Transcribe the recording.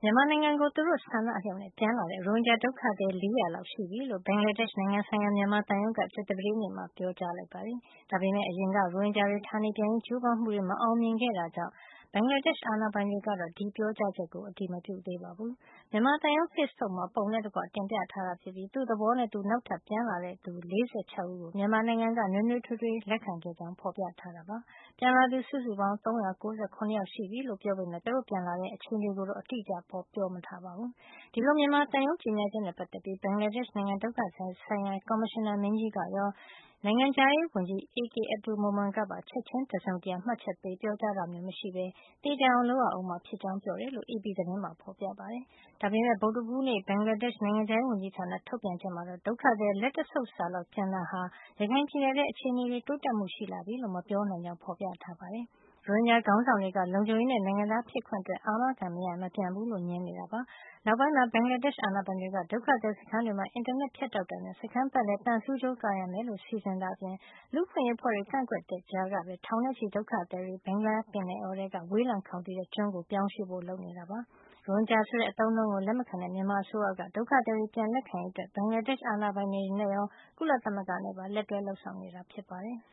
မြန်မာနိုင်ငံကို သူတို့ဆန္ဒအလျောက်နဲ့ ပြန်လာတဲ့ ရိုဟင်ဂျာဒုက္ခသည် 400 လောက်ရှိပြီလို့ ဘင်္ဂလားဒေ့ရှ်နိုင်ငံဆိုင်ရာ မြန်မာသံရုံးက ကြာသပတေးနေ့မှာ ပြောကြားလိုက်ပါတယ်။ ဒါပေမယ့် အရင်က ရိုဟင်ဂျာတွေ ဌာနေပြန်ရေး ကြိုးပမ်းမှုတွေ မအောင်မြင်ခဲ့တာကြောင့် ဘင်္ဂလားဒေ့ရှ် အာဏာပိုင်တွေကတော့ ဒီပြောကြားချက်ကို အတည်မပြုသေးပါဘူး။ မြန်မာသံရုံး ဖေ့စ်ဘုတ်မှာ ပုံနဲ့တကွ တင်ပြထားတာဖြစ်ပြီး သူ့သဘောနဲ့သူ နောက်ထပ်ပြန်လာတဲ့သူ ၄၆ ဦးကို မြန်မာနိုင်ငံက နွေးနွေးထွေးထွေး လက်ခံခဲ့ကြောင်း ဖော်ပြထားတာပါ။ ပြန်လာသူ စုစုပေါင်း ၃၉၇ ယောက်ရှိပြီလို့ ပြောပေမယ့် သူတို့ပြန်လာတဲ့ အခြေအနေကိုတော့ အတိအကျ ပြောမထားပါဘူး။ ဒီလို မြန်မာသံရုံး ကြေညာချက်နဲ့ ပတ်သက်ပြီး ဘင်္ဂလားဒေ့ရှ်နိုင်ငံ ဒုက္ခသည်ဆိုင်ရာ ကော်မရှင်နာမင်းကြီးကရော နိုင်ငံခြားရေးဝန်ကြီး A.K. Abdul Momen ကပါ ချက်ချင်း တစုံတရာ မှတ်ချက်ပေး ပြောကြားတာမျိုး မရှိပဲ သေချာအောင် လုပ်ရအုံးမှာ ဖြစ်ကြောင်း ပြောတယ်လို့ AP သတင်းမှာ ဖော်ပြပါတယ်။ ဒါပေမယ့် ဗုဒ္ဓဟူးနေ့ ဘင်္ဂလားဒေ့ရှ် နိုင်ငံခြားရေးဝန်ကြီးဌာန ထုတ်ပြန်ချက်မှာတော့ ဒုက္ခသည် လက်တဆုပ်စာလောက် ပြန်တာဟာ ရခိုင်ပြည်နယ်ထဲ အခြေအနေတွေ တိုးတက်မှု ရှိလာပြီလို့ မပြောနိုင်ကြောင်း ဖော်ပြထားပါတယ်။ ရိုဟင်ဂျာခေါင်းဆောင်တွေက လုံခြုံရေးနဲ့ နိုင်ငံသားဖြစ်ခွင့်အတွက် အာမခံမရရင် မပြန်ဘူးလို့ ငြင်းနေတာပါ။ နောက်ပိုင်းမှာ ဘင်္ဂလားဒေ့ရှ် အာဏာပိုင်တွေက ဒုက္ခသည်စခန်းတွေမှာ အင်တာနက် ဖြတ်တောက်တာနဲ့ စခန်းပတ်လည် သံဆူးကြိုးကာရမယ်လို့ စီစဉ်တာအပြင် လူ့အခွင့်ရေးအဖွဲ့တွေ ကန့်ကွက်တဲ့ကြားကပဲ ထောင်နဲ့ချီတဲ့ ဒုက္ခသည်တွေ ဘင်္ဂလားပင်လယ်အော်ထဲက ဝေးလံခေါင်သီတဲ့ ကျွန်းကို ပြောင်းရွှေ့ဖို့ လုပ်နေတာပါ။ ရိုဟင်ဂျာဆိုတဲ့ အသုံးအနှုန်းကို လက်မခံတဲ့ မြန်မာအစိုးရက ဒုက္ခသည်တွေ ပြန်လက်ခံရေးအတွက် ဘင်္ဂလားဒေ့ရှ် အာဏာပိုင်တွေနဲ့ရော ကုလသမဂ္ဂနဲ့ပါ လက်တွဲလုပ်ဆောင်နေတာ ဖြစ်ပါတယ်။